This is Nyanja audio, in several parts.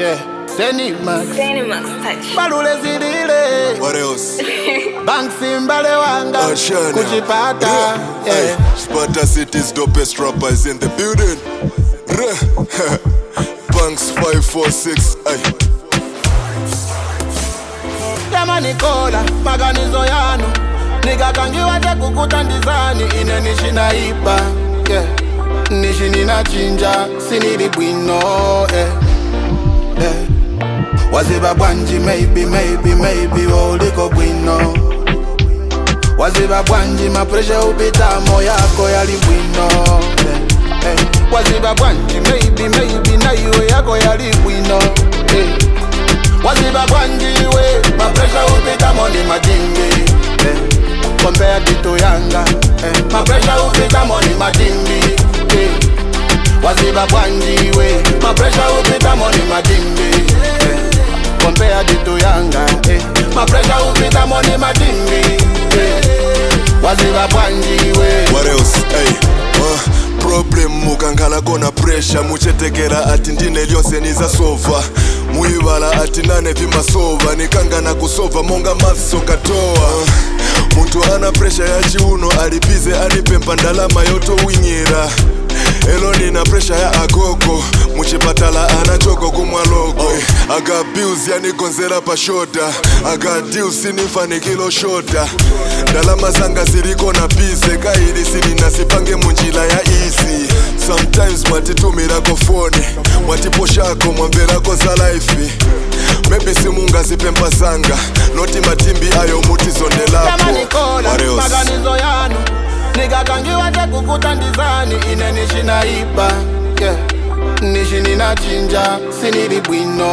Yeah, Zenimax touch. Balule zilile. What else? Banksy mbale wanga kuchipata. Yeah. Sparta City's dopest rappers in the building. Banks 546. Ay. Yama Nikola, maganizo yanu nikakangiwa te kukutandizani ine nishina ipa. Yeah. Nishini na chinja sinili bwino. Waziba bwanji maybe oliko bwino. Waziba bwanji mapresha upita moyako yali bwino. Waziba bwanji maybe na iwe yako yali bwino. Waziba bwanji we mapresha upita moni majingi. Compared to Yanga, mapresha upita moni majingi. Waziba bwanji we mapresha upita moni majingi. Compared to Yanga, mapresha upita moni majingi. Waziba bwanji we. What else? Hey. Problem mukangala kona pressure muchetekera ati ndine lyonse nizasova muivala ati nane vimasova nikangana kusova monga maths okatoa muntu ana pressure ya chiuno alibize alipempa ndalama yotowinyira elo nina pressure ya agogo muchipatala anachoko kumwalogwe aga bills yanigonzera pa shoda aga deals sinifanikilo shoda ndalama zanga ziliko na bize kaili silina sipange munjila ya easy sometimes mwatitumilako foni mwatiposhako mwamverako za life maybe simunga zipempa zanga noti matimbi ayo mutizondelapo. Yama Nikola, maganizo yanu nikakangiwa te kukutandizani ine nishina ipa. Yeah. Nishini na chinja sinili bwino.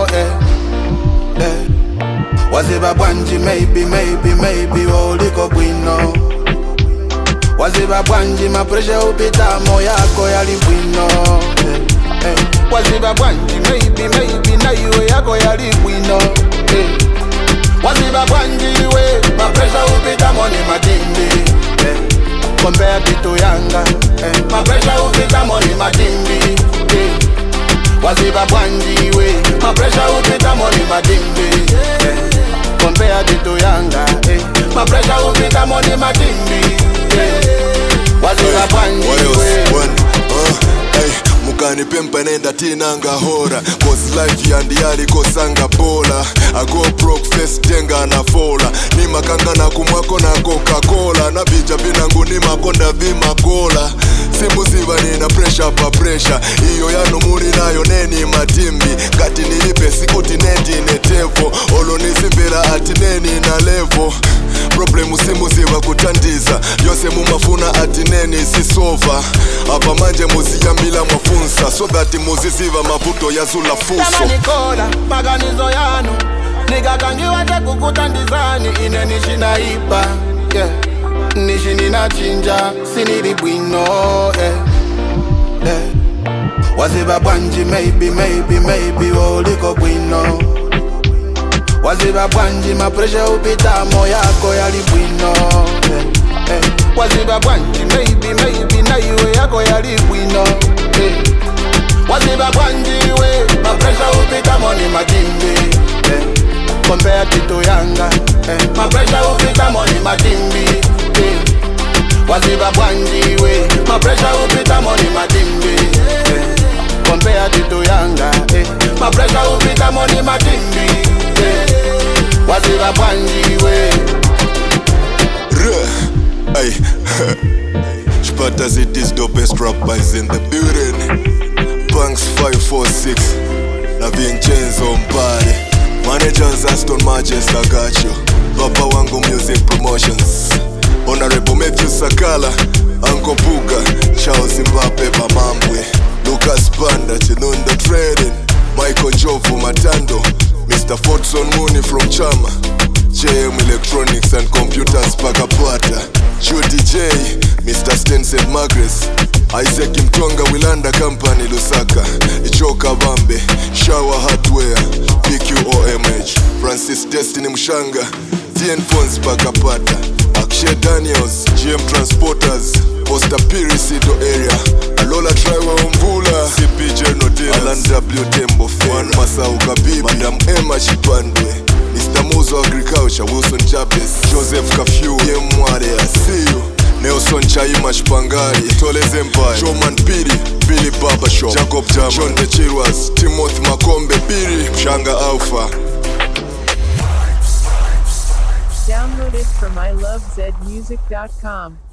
Waziba bwanji maybe oliko bwino. Waziba bwanji mapresha upita moyako yali bwino. Waziba bwanji maybe na iwe yako yali bwino. Waziba bwanji we mapresha upita moni majingi. Compared to Yanga, mapresha upita moni majingi. Waziba bwanji we mapresha upita moni majingi. Compared to Yanga, mapresha upita moni majingi. Waziba bwanji we. Mukani pempa nenda tinanga hora cause life yandiyali kosanga bola I go broke face tenga na fola ni makanga na kumwako na Coca-Cola na bija binangu ni makonda vimakola simuziva nina pressure pa pressure iyo yanu muri nayo neni matimbi kati nilipe sikuti neti netevo olo nizimvera ati neni na levo problemu simuziva kutandiza yose mumafuna ati neni sisova apa manje muziyambila mwafunsa so that muziziva mavuto ya zula fuso. Yama Nikola, maganizo yanu nikakangiwa te kukutandizani ine nishina ipa. Yeah. Nishini na chinja sinili bwino. Waziba bwanji maybe oliko bwino. Waziba bwanji mapresha upita moyako yali bwino. Waziba bwanji maybe na iwe yako yali bwino. Waziba bwanji we mapresha upita moni majingi. Compared to Yanga, mapresha upita moni majingi. Waziba bwanji we mapresha upita moni majingi. Compared to Yanga, mapresha upita moni majingi. Waziba bwanji we. Ay. Sparta City's dopest rappers in the building. Banks 546 na Vincenzo Mpare managers Aston Manchester got you. Papa wangu music promotions Honorable Matthew Sakala Uncle Buga Charles Mbappe Bamambwe Lucas Panda Chinundo Trading Michael Njovu Matando Mr. Fortson Mooney from Chama JM Electronics and Computers Pakapata Judy J Mr. Stenson Magres Isaac Mtonga Wilanda Company Lusaka Ichoka Bambe Shower Hardware PQOMH Francis Destiny Mshanga TN Phones Pakapata Akshay Daniels GM Transporters Posta Pirisido area Alola Triwa Umvula CPJ Nodina Alan W Tembo Fan Masau Kabibi Madam Emma Chipande Mr. Muzo Agriculture Wilson Jabez Joseph Kafyu Yemware See you Nelson Chaima Shpangari Tolez Empire Showman Piri Billy Baba Shop Jacob Jama John De Chirwas Timothy Makombe Piri Shanga Alpha. Download it from ilovezmusic.com.